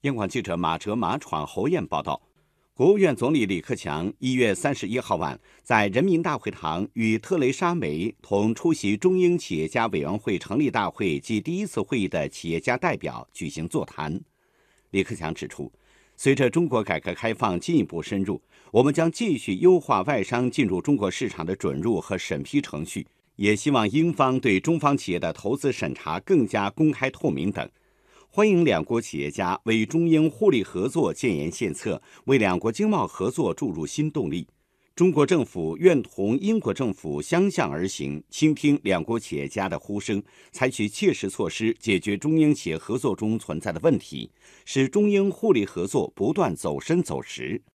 央广记者马哲、马闯、侯燕报道，国务院总理李克强1月31号晚在人民大会堂与特蕾莎梅同出席中英企业家委员会成立大会暨第一次会议的企业家代表举行座谈。李克强指出，随着中国改革开放进一步深入，我们将继续优化外商进入中国市场的准入和审批程序，也希望英方对中方企业的投资审查更加公开透明等。欢迎两国企业家为中英互利合作建言献策，为两国经贸合作注入新动力。中国政府愿同英国政府相向而行，倾听两国企业家的呼声，采取切实措施解决中英企业合作中存在的问题，使中英互利合作不断走深走实。